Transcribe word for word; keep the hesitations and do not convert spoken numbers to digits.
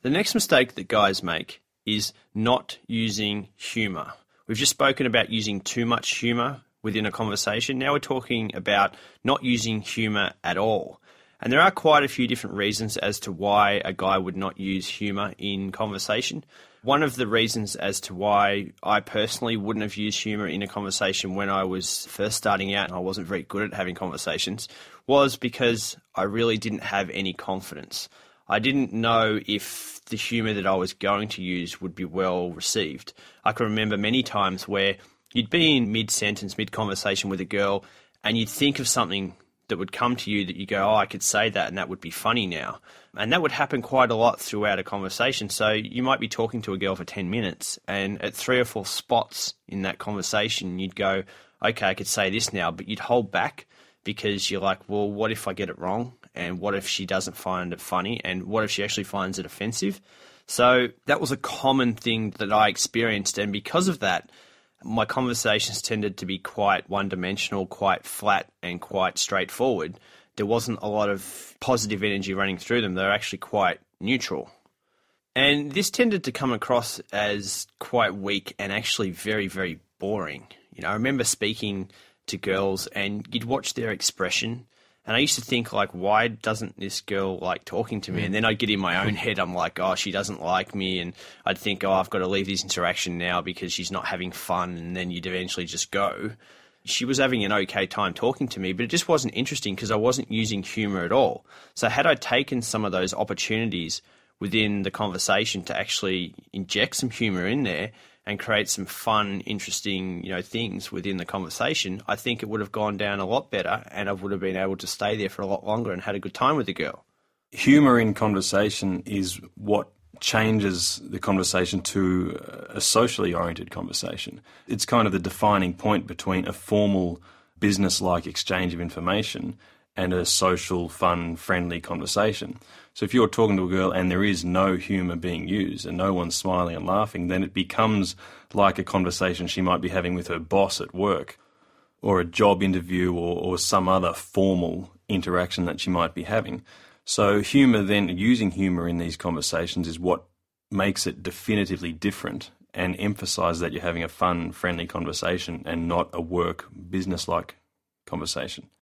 The next mistake that guys make is not using humour. We've just spoken about using too much humour within a conversation. Now we're talking about not using humour at all. And there are quite a few different reasons as to why a guy would not use humour in conversation. One of the reasons as to why I personally wouldn't have used humour in a conversation when I was first starting out and I wasn't very good at having conversations was because I really didn't have any confidence. I didn't know if the humour that I was going to use would be well received. I can remember many times where you'd be in mid-sentence, mid-conversation with a girl, and you'd think of something that would come to you that you go, oh, I could say that and that would be funny now. And that would happen quite a lot throughout a conversation. So you might be talking to a girl for ten minutes and at three or four spots in that conversation, you'd go, okay, I could say this now, but you'd hold back because you're like, well, what if I get it wrong? And what if she doesn't find it funny? And what if she actually finds it offensive? So that was a common thing that I experienced. And because of that, my conversations tended to be quite one-dimensional, quite flat, and quite straightforward. There wasn't a lot of positive energy running through them. They're actually quite neutral. And this tended to come across as quite weak and actually very, very boring. You know, I remember speaking to girls and you'd watch their expression and I used to think, like, why doesn't this girl like talking to me? And then I'd get in my own head, I'm like, oh, she doesn't like me. And I'd think, oh, I've got to leave this interaction now because she's not having fun. And then you'd eventually just go. She was having an okay time talking to me, but it just wasn't interesting because I wasn't using humour at all. So had I taken some of those opportunities within the conversation to actually inject some humour in there and create some fun, interesting, you know, things within the conversation, I think it would have gone down a lot better and I would have been able to stay there for a lot longer and had a good time with the girl. Humour in conversation is what changes the conversation to a socially oriented conversation. It's kind of the defining point between a formal business-like exchange of information and a social, fun, friendly conversation. So if you're talking to a girl and there is no humour being used and no one's smiling and laughing, then it becomes like a conversation she might be having with her boss at work or a job interview or, or some other formal interaction that she might be having. So humour then, using humour in these conversations is what makes it definitively different and emphasises that you're having a fun, friendly conversation and not a work, business-like conversation.